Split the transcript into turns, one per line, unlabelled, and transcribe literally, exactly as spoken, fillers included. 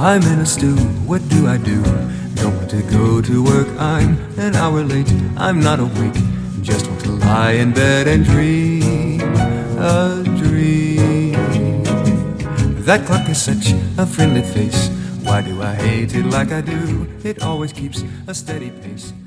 I'm in a stew, what do I do? Don't want to go to work, I'm an hour late. I'm not awake, just want to lie in bed and dream a dream. That clock is such a friendly face. Why do I hate it like I do? It always keeps a steady pace.